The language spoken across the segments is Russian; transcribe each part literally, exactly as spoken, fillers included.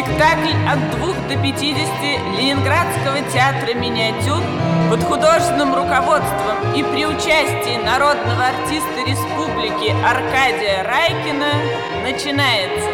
Спектакль от двух до пятидесяти Ленинградского театра миниатюр под художественным руководством и при участии народного артиста республики Аркадия Райкина начинается.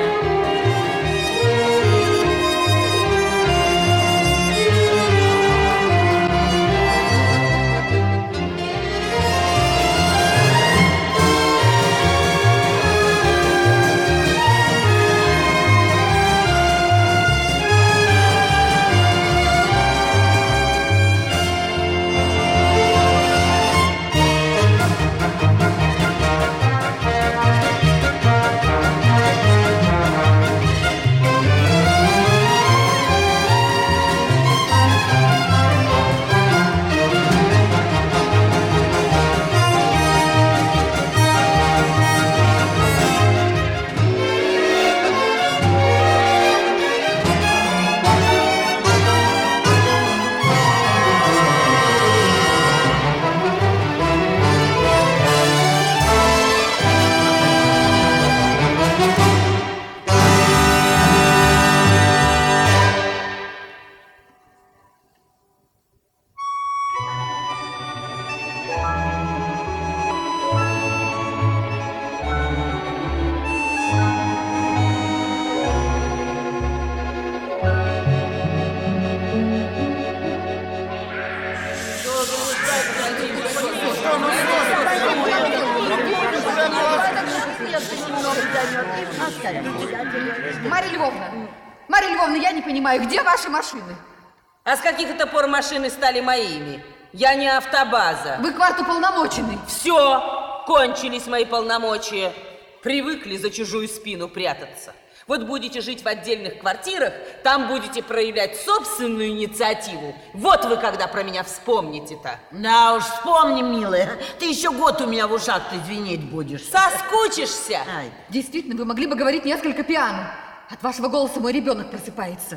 Марья Львовна, Марья Львовна, я не понимаю, где ваши машины? А с каких это пор машины стали моими? Я не автобаза. Вы квартуполномоченный. Все, кончились мои полномочия. Привыкли за чужую спину прятаться. Вот будете жить в отдельных квартирах, там будете проявлять собственную инициативу. Вот вы когда про меня вспомните-то. Да уж, вспомни, милая. Ты еще год у меня в ушах-то звенеть будешь. Соскучишься? Ай. Действительно, вы могли бы говорить несколько пиано. От вашего голоса мой ребенок просыпается.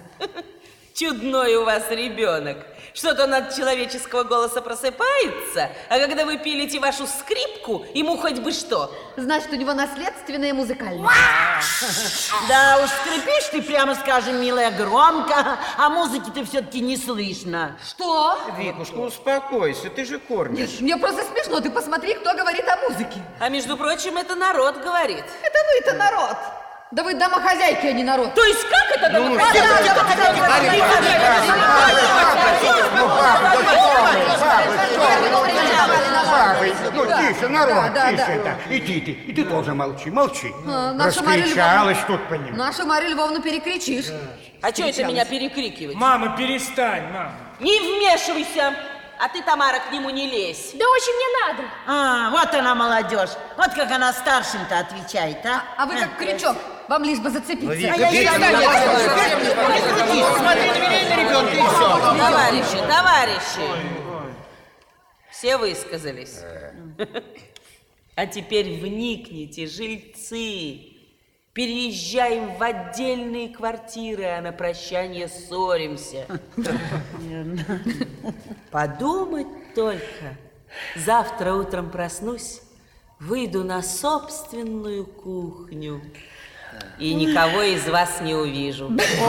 Чудной у вас ребенок. Что-то он от человеческого голоса просыпается, а когда вы пилите вашу скрипку, ему хоть бы что. Значит, у него наследственная музыкальность. Да уж, скрипишь ты, прямо скажем, милая, громко, а музыки-то все-таки не слышно. Что? Викушка, успокойся, ты же кормишь. Мне просто смешно, ты посмотри, кто говорит о музыке. А между прочим, это народ говорит. Это вы-то народ. Да вы домохозяйки, а не народ. То есть как это домохозяйки? Ну, тише, народ, тише. И ты, ты, и ты тоже молчи, молчи. Раскричалась тут по ним. Нашу Марью Львовну перекричишь. А что это меня перекрикивать? Мама, перестань, мама. Не вмешивайся. А ты, Тамара, к нему не лезь. Да очень не надо. А, вот она молодежь. Вот как она старшим-то отвечает, а? А вы как крючок, вам лишь бы зацепиться. А я не Смотри на меня и на ребенка, и все. Товарищи, товарищи. Все высказались. А теперь вникните, жильцы. Переезжаем в отдельные квартиры, а на прощание ссоримся. Подумать только. Завтра утром проснусь, выйду на собственную кухню и никого из вас не увижу.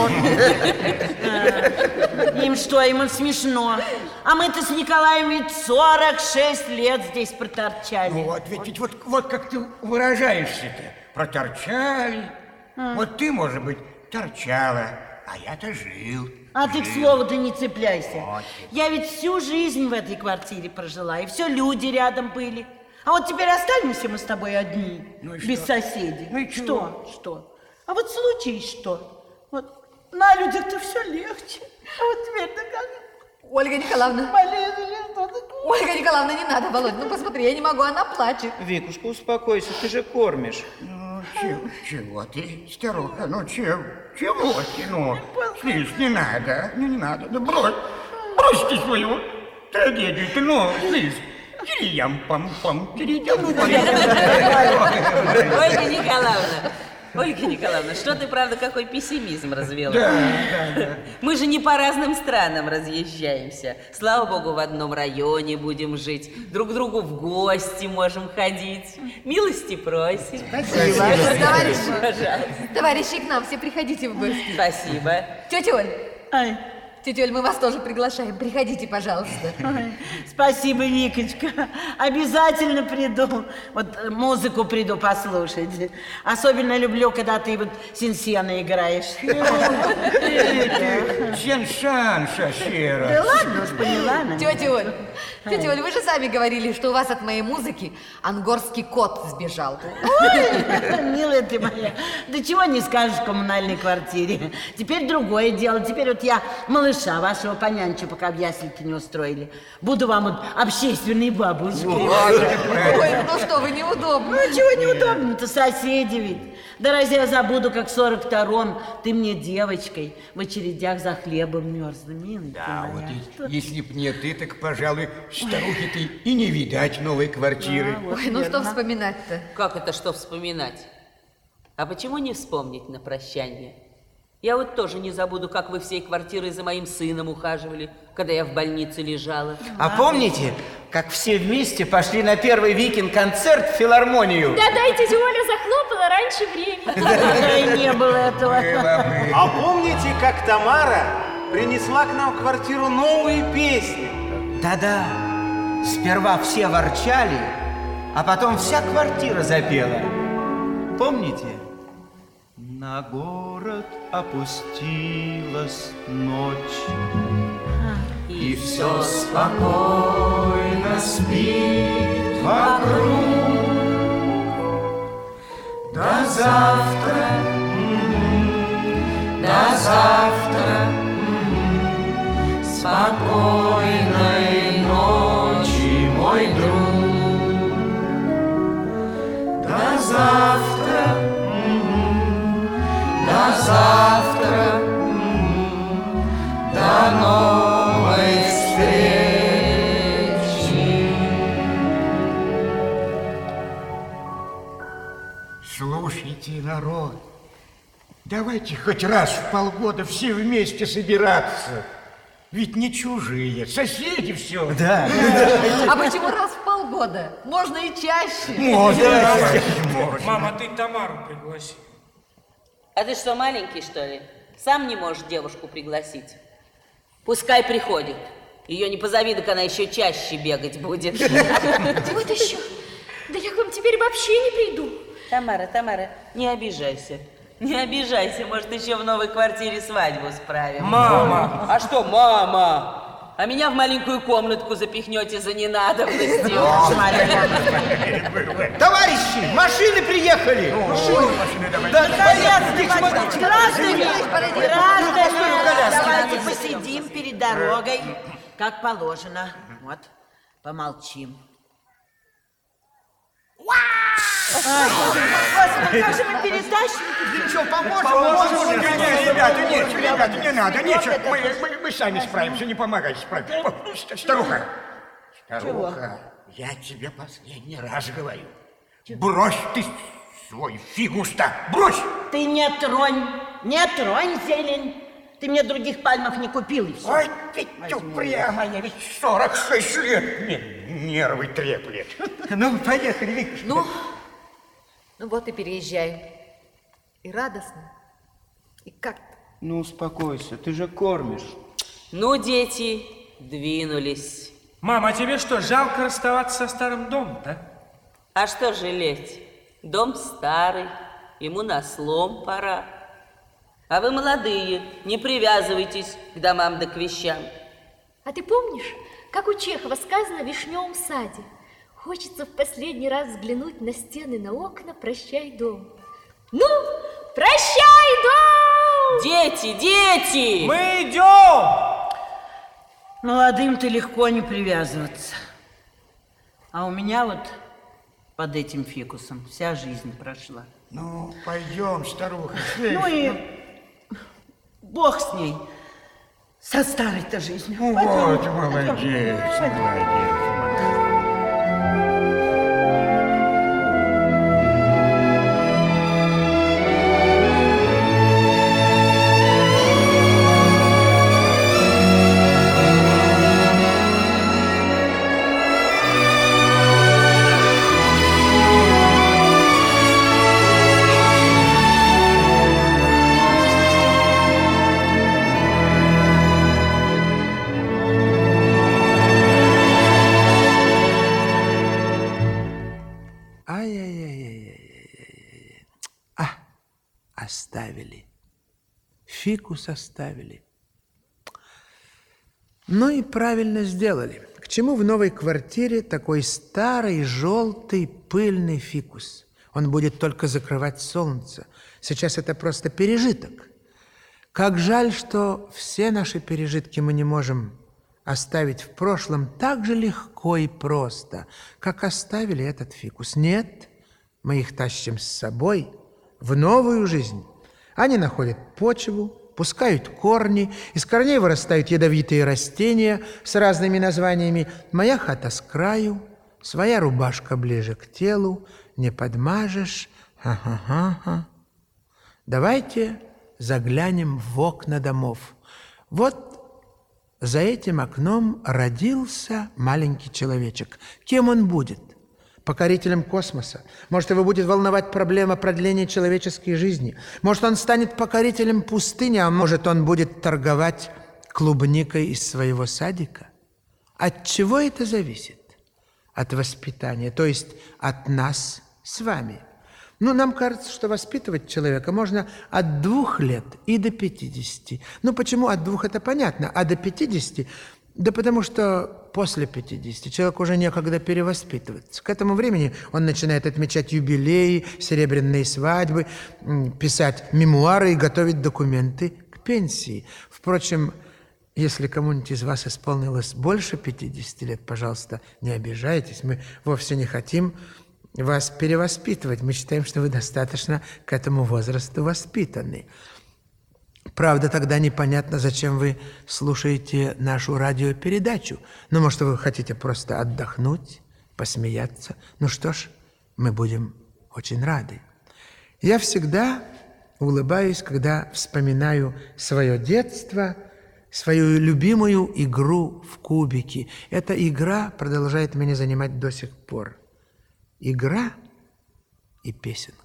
Им что, им смешно. А мы-то с Николаем ведь сорок шесть лет здесь проторчали. Ну вот, ведь, ведь вот, вот как ты выражаешься-то. Проторчали. А. Вот ты, может быть, торчала, а я-то жил. А жил. ты к слову-то не цепляйся. Вот. Я ведь всю жизнь в этой квартире прожила, и все люди рядом были. А вот теперь останемся мы с тобой одни, ну без что? соседей. Ну и что? Что? А вот случай что? Вот на людях-то все легче. А вот теперь-то как? Ольга Николаевна. Болезли, что такое? Ольга Николаевна, не надо, Володь, ну посмотри, я не могу, она плачет. Викушка, успокойся, ты же кормишь. Ну, чего, чего ты, старуха, ну чего, чего ты, ну, слышь, не надо, ну не надо, да брось, брось ты свою трагедию-то, ну, слышь. Кирьям-пам-пам, кирьям-пам. Ольга Николаевна, Ольга Николаевна, что ты, правда, какой пессимизм развела? Да, да, да. Мы же не по разным странам разъезжаемся. Слава богу, в одном районе будем жить. Друг к другу в гости можем ходить. Милости просим. Спасибо. Товарищи, Пожалуйста. товарищи, к нам все приходите в гости. Спасибо. Тетя Оль, Ай, тетя Оль, мы вас тоже приглашаем. Приходите, пожалуйста. ой, спасибо, Викочка. Обязательно приду. Вот э, музыку приду послушать. Особенно люблю, когда ты вот синсена играешь. Сенсанша, Да Сера. ладно уж, поняла. наверное. Тетя Оль, тетя Оль, вы же сами говорили, что у вас от моей музыки ангорский кот сбежал. Ой, милая ты моя, да чего не скажешь в коммунальной квартире. Теперь другое дело. Теперь вот я малыша вашего понянчу, пока в ясельке не устроили. Буду вам вот общественной бабушкой. Ой, ну что вы, неудобно. Ну, чего неудобно-то, соседи ведь. Да разве я забуду, как в сорок втором ты мне девочкой в очередях за хлебом мерзла, милая ты А вот моя. и- если б не ты, так, пожалуй, старухи ты и не видать новой квартиры. Ой, ну что вспоминать-то? Как это что вспоминать? А почему не вспомнить на прощание? Я вот тоже не забуду, как вы всей квартирой за моим сыном ухаживали, когда я в больнице лежала. А помните, как все вместе пошли на первый Викинг-концерт в филармонию? Да-да, и тетя Оля захлопала раньше времени. Да и не было этого. А помните, как Тамара принесла к нам в квартиру новые песни? Да-да. Сперва все ворчали, а потом вся квартира запела. Помните? На город опустилась ночь, и все спокойно спит вокруг. До завтра, м-м, до завтра, м-м, спокойной ночи, мой друг. До завтра, м-м, до завтра, м-м, до новой встречи. Слушайте, народ, давайте хоть раз в полгода все вместе собираться. Ведь не чужие, соседи все. Да. А почему раз в полгода? Можно и чаще. Можно, можно. Мама, ты Тамару пригласи. А ты что, маленький, что ли? Сам не можешь девушку пригласить? Пускай приходит. Ее не позови, так она еще чаще бегать будет. Вот еще. Да я к вам теперь вообще не приду. Тамара, Тамара, не обижайся. Не обижайся, может, еще в новой квартире свадьбу справим. Мама! А что, мама? А меня в маленькую комнатку запихнете за ненадобностью. Товарищи, машины приехали! Да, Граждане, граждане, коляски. давайте посидим перед дорогой, как положено. Вот, помолчим. Господи, как же мы перетащим? Ничего, поможем, поможем. Нет, нет, ребята, нет, ребята, не надо, нечего. Мы, мы, мы сами справимся, не помогайте справиться. О, Старуха, старуха, я тебе последний раз говорю. Брось ты свой фигус-то, брось! Ты не тронь, не тронь зелень. Ты мне других пальмов не купил, и все. Ой, ты упрямая, ведь сорок шесть лет мне нервы треплет. Ну, поехали, Вик. Ну, ну вот и переезжаю. И радостно, и как-то. Ну, успокойся, ты же кормишь. Ну, дети, двинулись. Мама, а тебе что, жалко расставаться со старым домом, да? А что жалеть? Дом старый, ему на слом пора. А вы молодые, не привязывайтесь к домам да к вещам. А ты помнишь, как у Чехова сказано в вишневом саде? Хочется в последний раз взглянуть на стены, на окна, прощай, дом. Ну, прощай, дом! Дети, дети! Мы идем! Молодым-то легко не привязываться. А у меня вот под этим фикусом вся жизнь прошла. Ну, пойдем, старуха. Ну и бог с ней, со старой-то жизнью. Ну вот, молодец, молодец. оставили. Фикус оставили. Ну и правильно сделали. К чему в новой квартире такой старый, желтый, пыльный фикус? Он будет только закрывать солнце. Сейчас это просто пережиток. Как жаль, что все наши пережитки мы не можем оставить в прошлом так же легко и просто, как оставили этот фикус. Нет, мы их тащим с собой в новую жизнь. Они находят почву, пускают корни, из корней вырастают ядовитые растения с разными названиями. Моя хата с краю, своя рубашка ближе к телу, не подмажешь. Ха-ха-ха-ха. Давайте заглянем в окна домов. Вот за этим окном родился маленький человечек. Кем он будет? Покорителем космоса. Может, его будет волновать проблема продления человеческой жизни. Может, он станет покорителем пустыни, а может, он будет торговать клубникой из своего садика. От чего это зависит? От воспитания, то есть от нас с вами. Ну, нам кажется, что воспитывать человека можно от двух лет и до пятидесяти. Ну, почему от двух, это понятно, а до пятидесяти? Да потому что после пятидесяти человеку уже некогда перевоспитываться. К этому времени он начинает отмечать юбилеи, серебряные свадьбы, писать мемуары и готовить документы к пенсии. Впрочем, если кому-нибудь из вас исполнилось больше пятидесяти лет, пожалуйста, не обижайтесь. Мы вовсе не хотим вас перевоспитывать. Мы считаем, что вы достаточно к этому возрасту воспитаны. Правда, тогда непонятно, зачем вы слушаете нашу радиопередачу. Ну, может, вы хотите просто отдохнуть, посмеяться. Ну что ж, мы будем очень рады. Я всегда улыбаюсь, когда вспоминаю свое детство, свою любимую игру в кубики. Эта игра продолжает меня занимать до сих пор. Игра и песенка.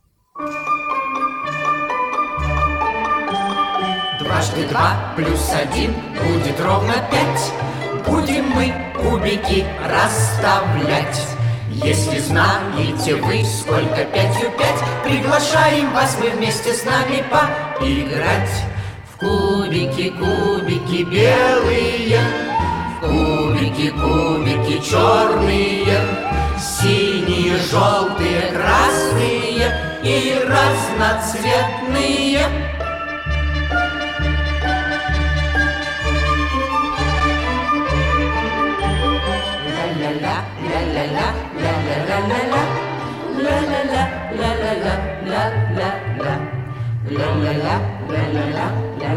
Дважды два плюс один будет ровно пять. Будем мы кубики расставлять. Если знаете вы, сколько пятью пять, приглашаем вас мы вместе с нами поиграть. В кубики, кубики белые, в кубики, кубики черные, синие, желтые, красные и разноцветные. Ла-ла-ла, ла-ла-ла, ла-ла-ла-ла, ла-ла-ла, ла-ла-ла, ла-ла-ла, ла-ла-ла, ла-ла-ла,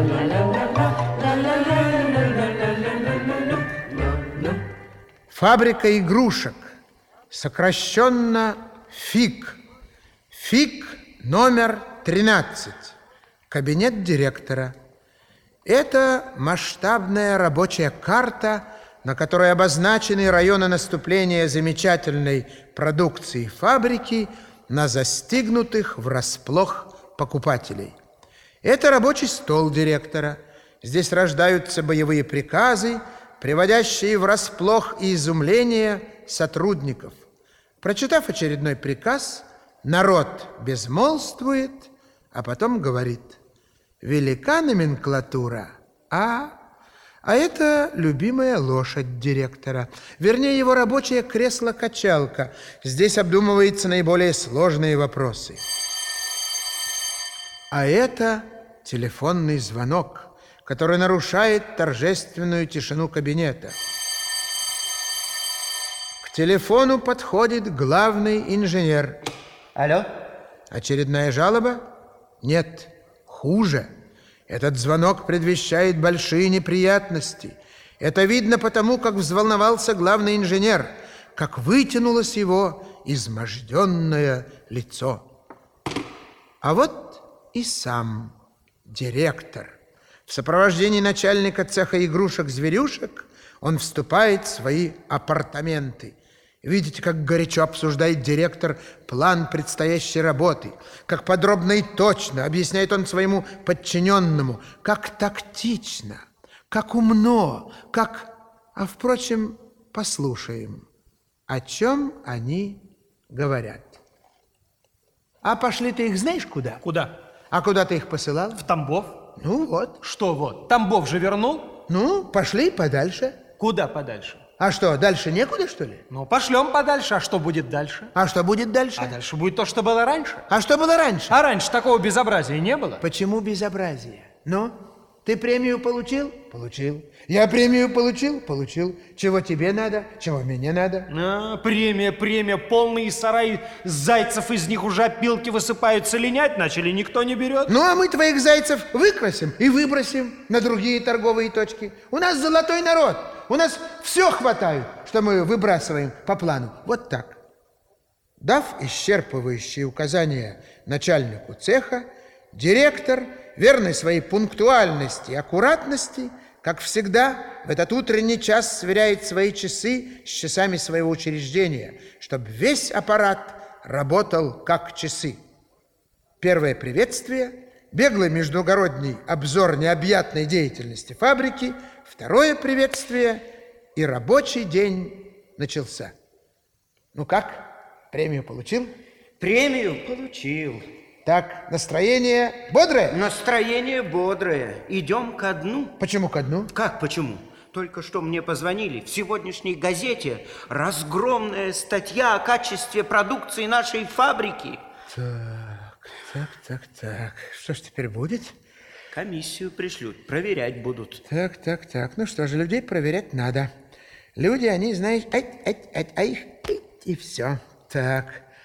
ла-ла-ла. Фабрика игрушек, сокращенно ФИК. ФИК номер тринадцать. Кабинет директора. Это масштабная рабочая карта, на которой обозначены районы наступления замечательной продукции фабрики на застигнутых врасплох покупателей. Это рабочий стол директора. Здесь рождаются боевые приказы, приводящие врасплох и изумление сотрудников. Прочитав очередной приказ, народ безмолвствует, а потом говорит: велика номенклатура, а... А это любимая лошадь директора, вернее, его рабочее кресло-качалка. Здесь обдумываются наиболее сложные вопросы. А это телефонный звонок, который нарушает торжественную тишину кабинета. К телефону подходит главный инженер. Алло? Очередная жалоба? Нет, хуже. Этот звонок предвещает большие неприятности. Это видно потому, как взволновался главный инженер, как вытянулось его изможденное лицо. А вот и сам директор. В сопровождении начальника цеха игрушек-зверюшек он вступает в свои апартаменты. Видите, как горячо обсуждает директор план предстоящей работы, как подробно и точно объясняет он своему подчиненному, как тактично, как умно, как... А, впрочем, послушаем, о чем они говорят. А пошли ты их знаешь куда? Куда? А куда ты их посылал? В Тамбов. Ну вот. Что вот? Тамбов же вернул? Ну, пошли подальше. Куда подальше? А что, дальше некуда, что ли? Ну, пошлем подальше. А что будет дальше? А что будет дальше? А дальше будет то, что было раньше. А что было раньше? А раньше такого безобразия не было. Почему безобразие? Ну, ты премию получил? Получил. Я премию получил? Получил. Чего тебе надо? Чего мне надо? А, премия, премия, полные сараи зайцев, из них уже опилки высыпаются, линять начали, никто не берет. Ну, а мы твоих зайцев выкрасим и выбросим на другие торговые точки. У нас золотой народ. У нас все хватает, что мы выбрасываем по плану. Вот так. Дав исчерпывающие указания начальнику цеха, директор, верный своей пунктуальности и аккуратности, как всегда, в этот утренний час сверяет свои часы с часами своего учреждения, чтобы весь аппарат работал как часы. Первое приветствие, беглый междугородний обзор необъятной деятельности фабрики, второе приветствие, и рабочий день начался. Ну как, премию получил? Премию получил. Так, настроение бодрое? Настроение бодрое. Идем ко дну. Почему ко дну? Как почему? Только что мне позвонили. В сегодняшней газете разгромная статья о качестве продукции нашей фабрики. Так, так, так, так. Что ж теперь будет? Комиссию пришлют, проверять будут. Так, так, так. Ну что же, людей проверять надо. Люди, они, знаешь, ать, ать, ать, а их и все. Так.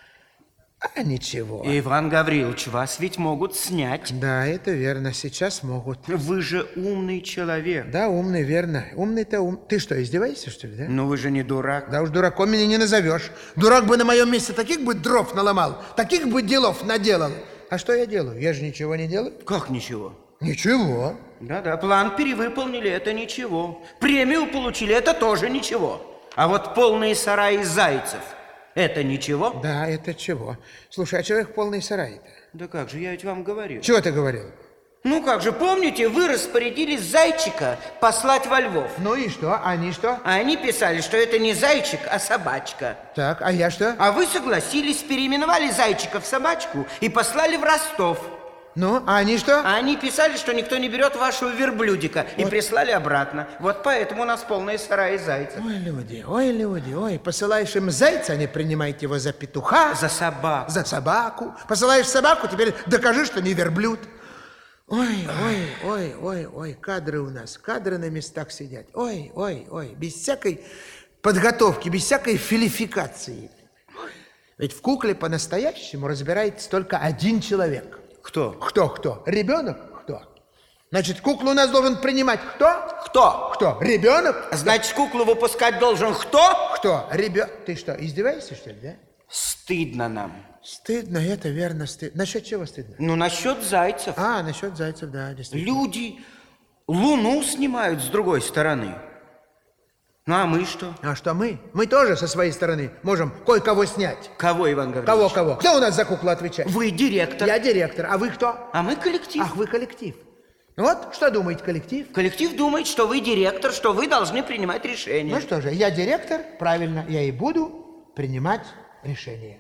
А ничего. Иван Гаврилович, вас ведь могут снять. Да, это верно. Сейчас могут. Вы же умный человек. Да, умный, верно. Умный-то ум. Ты что, издеваешься, что ли, да? Ну вы же не дурак. Да уж дураком меня не назовешь. Дурак бы на моем месте таких бы дров наломал, таких бы делов наделал. А что я делаю? Я же ничего не делаю. Как ничего? Ничего. Да-да, план перевыполнили, это ничего. Премию получили, это тоже ничего. А вот полные сараи зайцев, это ничего? Да, это чего? Слушай, а чего их полный сарай-то? Да как же, я ведь вам говорил. Чего ты говорил? Ну как же, помните, вы распорядились зайчика послать во Львов. Ну и что? Они что? А они писали, что это не зайчик, а собачка. Так, а я что? А вы согласились, переименовали зайчика в собачку и послали в Ростов. Ну, а они что? А они писали, что никто не берет вашего верблюдика, вот. И прислали обратно. Вот поэтому у нас полные сараи зайцев. Ой, люди, ой, люди, ой. Посылаешь им зайца, они принимают его за петуха. За собаку. За собаку. Посылаешь собаку, теперь докажи, что не верблюд. Ой, ой, ой, ой, ой, кадры у нас, кадры на местах сидят. Ой, ой, ой, без всякой подготовки, без всякой филификации. Ведь в кукле по-настоящему разбирается только один человек. Кто? Кто, кто? Ребенок? Кто? Значит, куклу у нас должен принимать кто? Кто? Кто? Ребенок? Значит, куклу выпускать должен кто? Кто? Ребенок. Ты что, издеваешься, что ли, да? Стыдно нам. Стыдно, это верно, стыдно. Насчет чего стыдно? Ну, насчет зайцев. А, насчет зайцев, да, действительно. Люди Луну снимают с другой стороны. Ну, а мы что? А что мы? Мы тоже со своей стороны можем кое-кого снять. Кого, Иван Гаврилович? Кого-кого? Кто у нас за куклу отвечает? Вы директор. Я директор. А вы кто? А мы коллектив. Ах, вы коллектив. Ну вот, что думает коллектив? Коллектив думает, что вы директор, что вы должны принимать решения. Ну что же, я директор, правильно, я и буду принимать решения.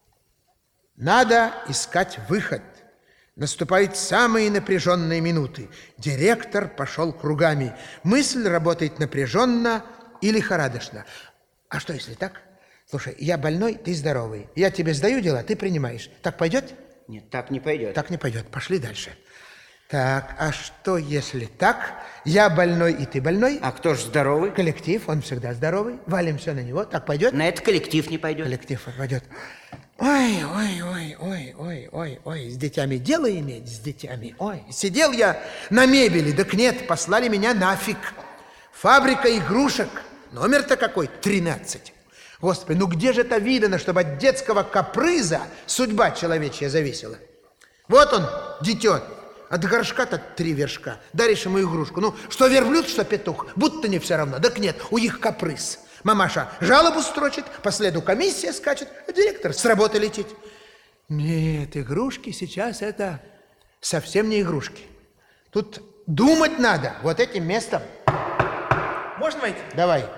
Надо искать выход. Наступают самые напряженные минуты. Директор пошел кругами. Мысль работает напряженно и лихорадочно. А что, если так? Слушай, я больной, ты здоровый. Я тебе сдаю дела, ты принимаешь. Так пойдет? Нет, так не пойдет. Так не пойдет. Пошли дальше. Так, а что, если так? Я больной, и ты больной. А кто же здоровый? Коллектив, он всегда здоровый. Валим все на него. Так пойдет? На это коллектив не пойдет. Коллектив пойдет. Ой, ой, ой, ой, ой, ой, ой, с детьми дело иметь, с детьми. Ой, сидел я на мебели, так нет, послали меня нафиг. Фабрика игрушек. Номер-то какой? тринадцать. Господи, ну где же это видано, чтобы от детского каприза судьба человечья зависела? Вот он, дитё, от горшка-то три вершка. Даришь ему игрушку. Ну, что верблюд, что петух. Будто не все равно. Так нет, у них каприз. Мамаша жалобу строчит, по следу комиссия скачет, а директор с работы летит. Нет, игрушки сейчас это совсем не игрушки. Тут думать надо вот этим местом. Можно войти? Давай.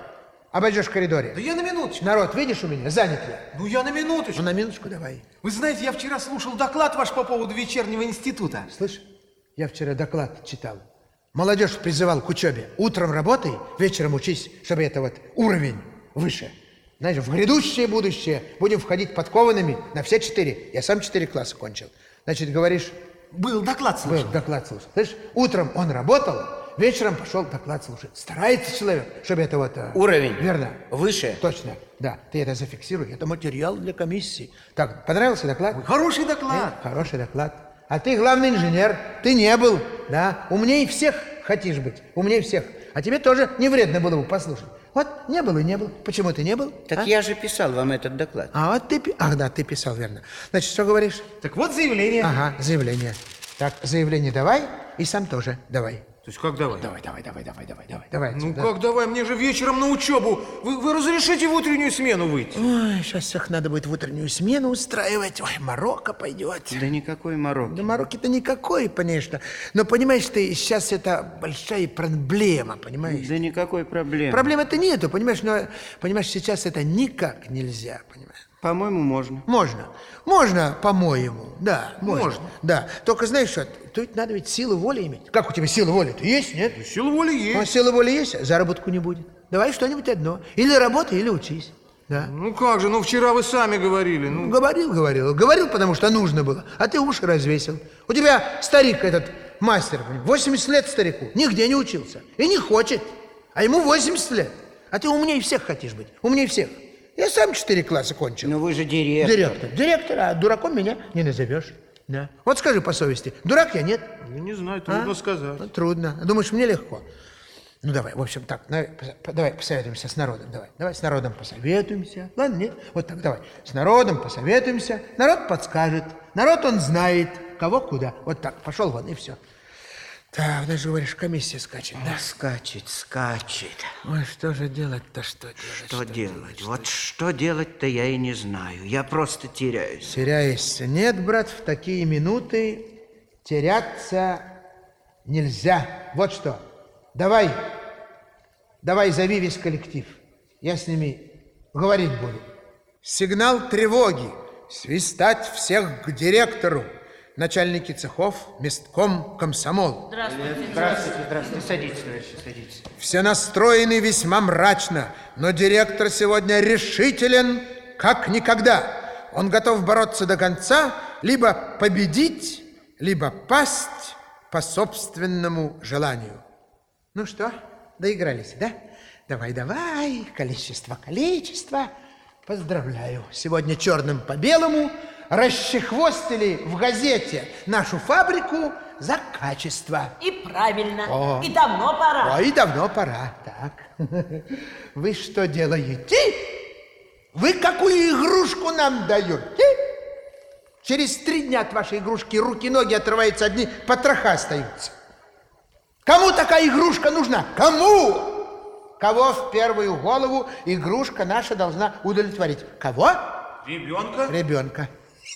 Обойдешь в коридоре. Да я на минуточку. Народ, видишь у меня? Занят я. Ну, я на минуточку. Ну, на минуточку давай. Вы знаете, я вчера слушал доклад ваш по поводу вечернего института. Слышь, я вчера доклад читал. Молодежь призывал к учебе. Утром работай, вечером учись, чтобы это вот уровень выше. Знаешь, в грядущее будущее будем входить подкованными на все четыре. Я сам четыре класса кончил. Значит, говоришь... Был доклад слушал. Был доклад слушал. Слышь, утром он работал, вечером пошел доклад слушать. Старается человек, чтобы это вот... Уровень. Верно. Выше. Точно. Да, ты это зафиксируй. Это материал для комиссии. Так, понравился доклад? Ой, хороший доклад. Э, хороший доклад. А ты главный инженер. Ты не был, да? Умнее всех хотишь быть. Умнее всех. А тебе тоже не вредно было бы послушать. Вот не был и не был. Почему ты не был? Так а? я же писал вам этот доклад. А вот ты... Ах, да, ты писал, верно. Значит, что говоришь? Так вот заявление. Ага, заявление. Так, заявление давай и сам тоже давай. То есть как давай? Давай, давай, давай, давай, давай, давай, давай. Ну отсюда. как давай? Мне же вечером на учебу. Вы, вы разрешите в утреннюю смену выйти? Ой, сейчас всех надо будет в утреннюю смену устраивать. Ой, морока пойдет. Да никакой мороки. Да мороки-то никакой, конечно. Но понимаешь ты, сейчас это большая проблема, понимаешь? Да никакой проблемы. Проблемы-то нету, понимаешь, но, понимаешь, сейчас это никак нельзя, понимаешь? По-моему, можно. Можно. Можно, по-моему, да, можно. Можно. Да, только знаешь что, тут надо ведь силу воли иметь. Как у тебя сила воли-то есть, нет? Да сила воли есть. Ну, сила воли есть, заработку не будет. Давай что-нибудь одно. Или работай, или учись. Да. Ну как же, ну вчера вы сами говорили. Ну... Говорил, говорил. Говорил, потому что нужно было. А ты уши развесил. У тебя старик этот, мастер, восемьдесят лет старику, нигде не учился. И не хочет. А ему восемьдесят лет. А ты умнее всех хотишь быть. Умнее всех. Я сам четыре класса кончил. Но вы же директор. Директор. Директор, а дураком меня не назовешь. Да. Вот скажи по совести, дурак я, нет? Я не знаю, трудно а? сказать. Ну, трудно. Думаешь, мне легко? Ну, давай, в общем, так, давай, давай посоветуемся с народом, давай. Давай с народом посоветуемся. Ладно, нет? Вот так, давай. С народом посоветуемся. Народ подскажет. Народ, он знает, кого куда. Вот так, пошел вон, и все. Так, даже говоришь, комиссия скачет, да? Скачет, скачет. Ой, что же делать-то, что делать? Что, что делать? делать? Вот что делать-то я и не знаю. Я просто теряюсь. Теряешься. Нет, брат, в такие минуты теряться нельзя. Вот что. Давай, давай зови весь коллектив. Я с ними говорить буду. Сигнал тревоги. Свистать всех к директору. Начальники цехов, местком, комсомол. Здравствуйте. Здравствуйте, здравствуйте. Садитесь, товарищи, садитесь. Все настроены весьма мрачно, но директор сегодня решителен, как никогда. Он готов бороться до конца, либо победить, либо пасть по собственному желанию. Ну что, доигрались, да? Давай, давай, количество, количество. Поздравляю. Сегодня черным по белому расчехвостили в газете нашу фабрику за качество. И правильно. О. И давно пора. О, и давно пора. Так. Вы что делаете? Вы какую игрушку нам даете? Через три дня от вашей игрушки руки-ноги отрываются, одни потроха остаются. Кому такая игрушка нужна? Кому? Кого в первую голову игрушка наша должна удовлетворить? Кого? Ребенка? Ребенка.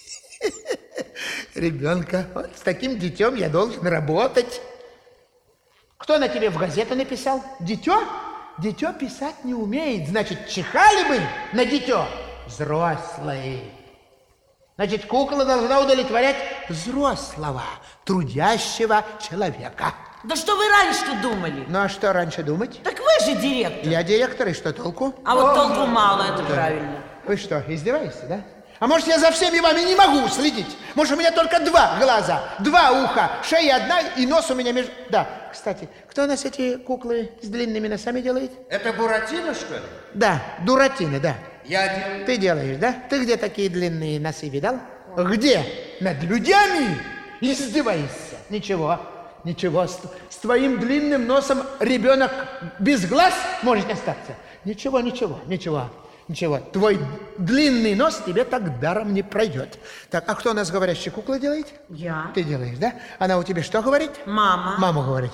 Ребенка. Вот с таким детем я должен работать. Кто на тебе в газету написал? Дитё? Дитё писать не умеет. Значит, чихали бы на дитё взрослые. Значит, кукла должна удовлетворять взрослого, трудящего человека. Да что вы раньше-то думали? Ну а что раньше думать? Так вы же директор. Я директор, и что толку? А вот толку мало, это правильно. Вы что, издеваетесь, да? А может, я за всеми вами не могу следить? Может, у меня только два глаза, два уха, шея одна и нос у меня между... Да, кстати, кто у нас эти куклы с длинными носами делает? Это Буратино, что ли? Да, Дуратино, да. Я делаю. Ты делаешь, да? Ты где такие длинные носы видал? Где? Над людьми? Издеваешься. Ничего, ничего. С, с твоим длинным носом ребенок без глаз может остаться. Ничего, ничего, ничего. Ничего, твой длинный нос тебе так даром не пройдет. Так, а кто у нас говорящие куклы делает? Я. Ты делаешь, да? Она у тебя что говорит? Мама. Маму говорит.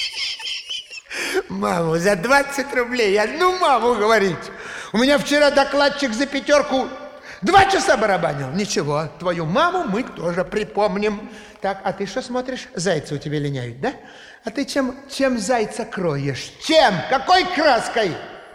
Маму за двадцать рублей одну маму говорить. У меня вчера докладчик за пятерку два часа барабанил. Ничего, твою маму мы тоже припомним. Так, а ты что смотришь? Зайцы у тебя линяют, да? А ты чем, чем зайца кроешь? Чем? Какой краской?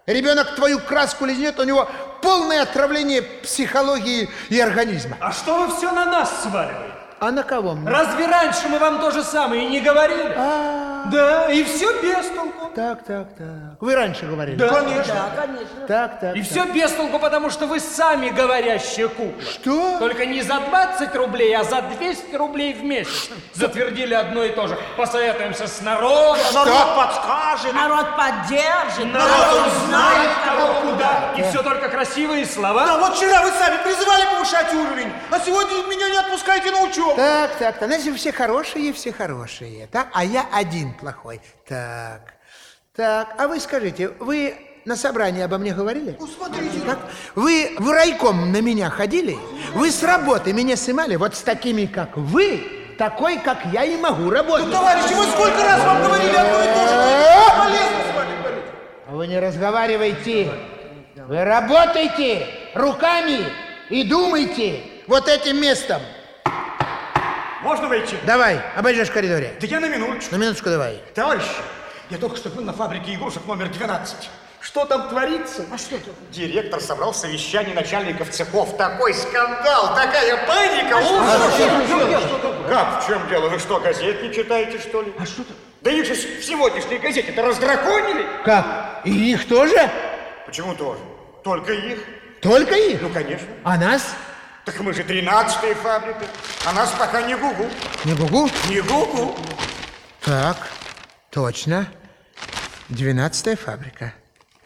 Ребенок твою краску лизнет, у него полное отравление психологии и организма. А что вы все на нас сваливаете? А на кого мы? Разве раньше мы вам то же самое и не говорили? А, Да, и все без толку. так, так, так. Вы раньше говорили? Да, Конечно. Да, конечно. Так, так, И так. все без толку, потому что вы сами говорящая кукла. Что? Только не за двадцать рублей, а за двести рублей в месяц. Затвердили одно и то же. Посоветуемся с народом. Народ подскажет. Народ поддержит. Народ узнает, кого куда. И все только красивые слова. Да, вот вчера вы сами призывали повышать уровень, а сегодня меня не отпускаете на учебу. Так, так, так. Значит, все хорошие, все хорошие. Так? А я один плохой. Так. Так, а вы скажите, вы на собрании обо мне говорили? Ну, смотрите. Так? Вы в райком на меня ходили? Вы с работы меня снимали? Вот с такими, как вы, такой, как я, и могу работать. Ну, товарищи, мы сколько раз вам говорили одно и то же. Полезно с вами говорить. Вы не разговаривайте. Вы работайте руками и думайте вот этим местом. Можно выйти? Давай, обойдешь в коридоре. Да я на минуточку. На минуточку давай. Товарищи, я только что был на фабрике игрушек номер двенадцать. Что там творится? А что тут? Директор собрал совещание начальников цехов. Такой скандал, такая паника. А Как? В чем дело? Вы что, газет не читаете, что ли? А что тут? Да их же в сегодняшней газете-то раздраконили. Как? И их тоже? Почему тоже? Только их. Только их? Ну, конечно. А нас? Так мы же тринадцатая фабрика. А нас пока не гугу. Не гугу? Не гугу. Так, точно. Двенадцатая фабрика.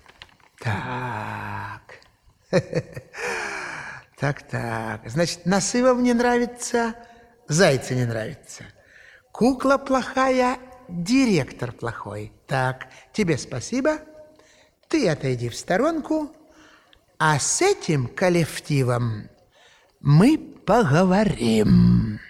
Так. Так, так. Значит, Насывов не нравится, Зайцы не нравится. Кукла плохая, директор плохой. Так, тебе спасибо. Ты отойди в сторонку, а с этим коллективом мы поговорим.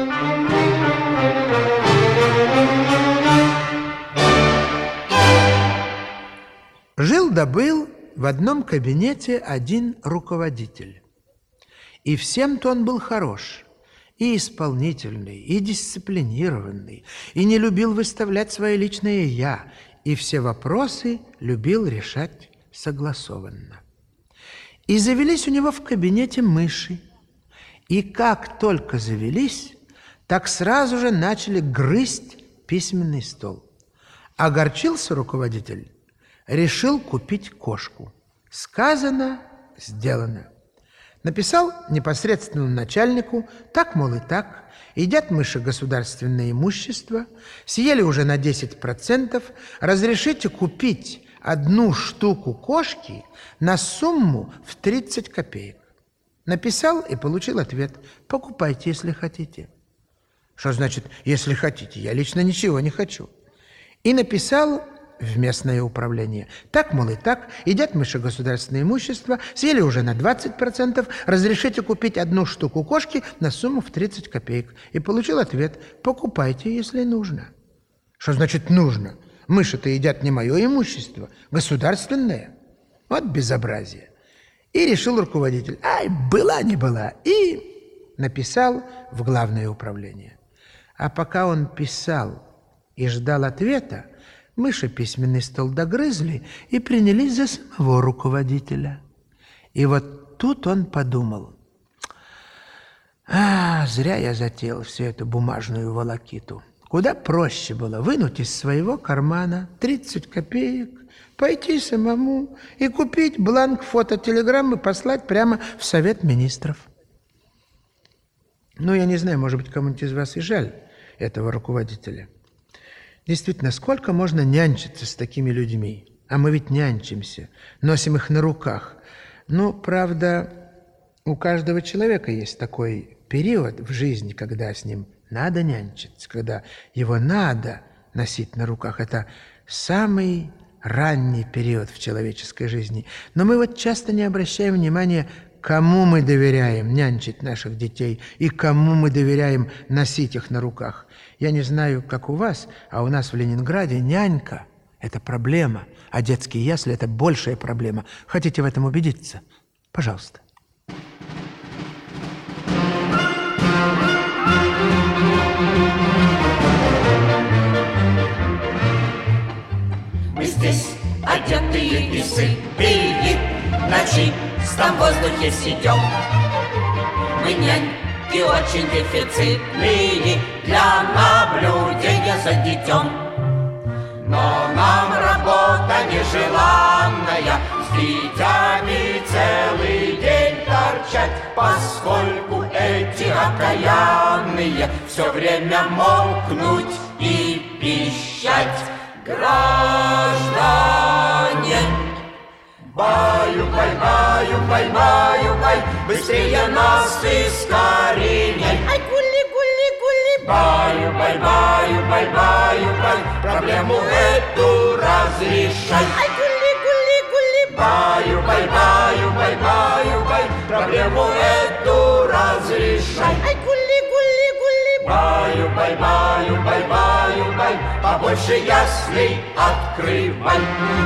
Жил-да-был в одном кабинете один руководитель. И всем-то он был хорош. И исполнительный, и дисциплинированный, и не любил выставлять свое личное «я», и все вопросы любил решать согласованно. И завелись у него в кабинете мыши. И как только завелись, так сразу же начали грызть письменный стол. Огорчился руководитель, решил купить кошку. Сказано, сделано. Написал непосредственному начальнику, так, мол, и так, едят мыши государственное имущество, съели уже на десять процентов, разрешите купить одну штуку кошки на сумму в тридцать копеек. Написал и получил ответ: покупайте, если хотите. Что значит, если хотите? Я лично ничего не хочу. И написал в местное управление. Так, мол, и так, едят мыши государственное имущество, съели уже на двадцать процентов, разрешите купить одну штуку кошки на сумму в тридцать копеек. И получил ответ: покупайте, если нужно. Что значит нужно? Мыши-то едят не мое имущество, государственное. Вот безобразие. И решил руководитель: ай, была не была. И написал в главное управление. А пока он писал и ждал ответа, мыши письменный стол догрызли и принялись за самого руководителя. И вот тут он подумал: а, зря я затеял всю эту бумажную волокиту. Куда проще было вынуть из своего кармана тридцать копеек, пойти самому и купить бланк фототелеграммы, послать прямо в Совет Министров. Ну, я не знаю, может быть, кому-нибудь из вас и жаль этого руководителя. Действительно, сколько можно нянчиться с такими людьми? А мы ведь нянчимся, носим их на руках. Ну, правда, у каждого человека есть такой период в жизни, когда с ним надо нянчиться, когда его надо носить на руках. Это самый ранний период в человеческой жизни. Но мы вот часто не обращаем внимания, кому мы доверяем нянчить наших детей и кому мы доверяем носить их на руках. Я не знаю, как у вас, а у нас в Ленинграде нянька – это проблема, а детские ясли – это большая проблема. Хотите в этом убедиться? Пожалуйста. Мы здесь, одетые из сытые, ночи в чистом воздухе сидем. Мы няньки очень дефицитные для наблюдения за детем. Но нам работа нежеланная, с детьми целый день торчать, поскольку эти окаянные все время мокнуть и пищать. Граждане, баю-бай, баю-бай, баю-бай, быстрее нас искореняй. Ай, гули-гули-гули, баю-бай, баю-бай, баю-бай, проблему эту разрешай. Ай, гули-гули-гули, баю-бай, баю-бай, баю-бай, проблему эту разрешай. Ай, гули-гули-гули, баю-бай, баю-бай, баю-бай, побольше ясный открывай.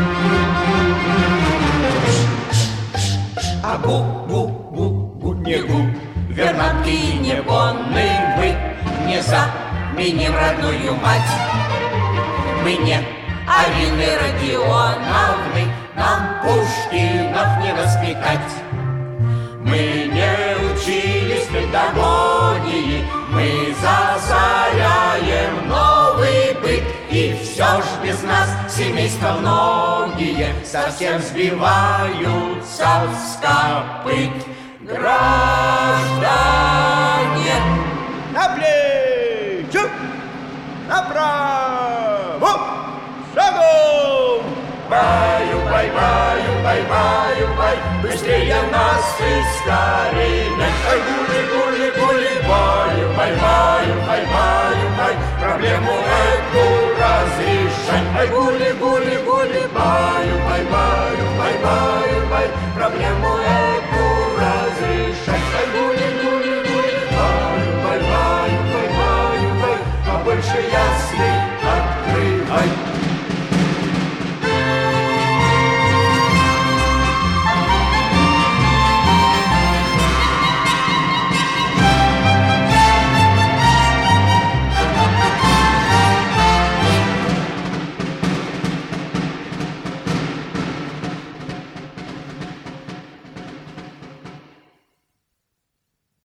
А гу-гу-гу-гу не гу, вернадки не бонны вы, не заменим родную мать. Мы не Арины Родионовны, нам Пушкинов не воспитать. Мы не учились в педагогии, мы засоряем новый быт. И все ж без нас семейства многие совсем сбиваются с копыт. Граждане, на плечо, направо, шагом! Баю-бай, баю-бай, баю-бай, быстрее нас искореняй. Ай, гули-гули-гули, баю-бай, баю-бай, баю-бай, проблему эту разрешай. Ай, гули-гули-гули, баю-бай, баю-бай, баю-бай, проблему эту